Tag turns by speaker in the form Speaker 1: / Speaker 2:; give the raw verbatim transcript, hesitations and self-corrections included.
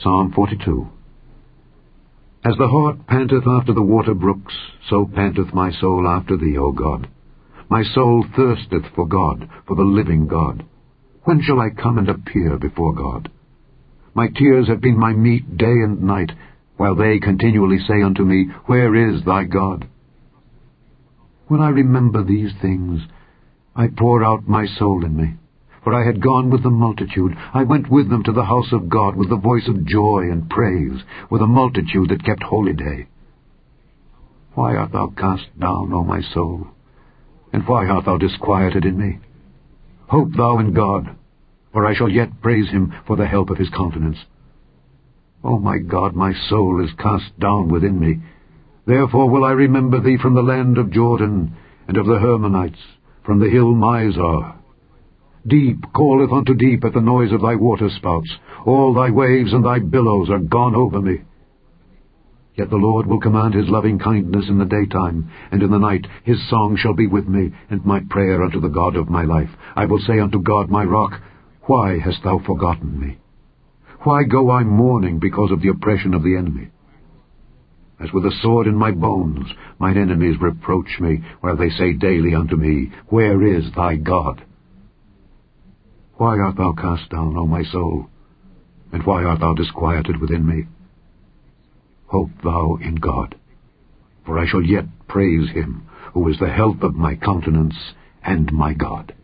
Speaker 1: Psalm forty-two. As the hart panteth after the water brooks, so panteth my soul after thee, O God. My soul thirsteth for God, for the living God. When shall I come and appear before God? My tears have been my meat day and night, while they continually say unto me, Where is thy God? When I remember these things, I pour out my soul in me. For I had gone with the multitude. I went with them to the house of God with the voice of joy and praise, with a multitude that kept holy day. Why art thou cast down, O my soul? And why art thou disquieted in me? Hope thou in God, for I shall yet praise him for the help of his countenance. O my God, my soul is cast down within me. Therefore will I remember thee from the land of Jordan, and of the Hermonites, from the hill Mizar. Deep calleth unto deep at the noise of thy waterspouts. All thy waves and thy billows are gone over me. Yet the Lord will command his loving kindness in the daytime, and in the night his song shall be with me, and my prayer unto the God of my life. I will say unto God my rock, Why hast thou forgotten me? Why go I mourning because of the oppression of the enemy? As with a sword in my bones, mine enemies reproach me, while they say daily unto me, Where is thy God? Why art thou cast down, O my soul? And why art thou disquieted within me? Hope thou in God, for I shall yet praise him, who is the help of my countenance and my God.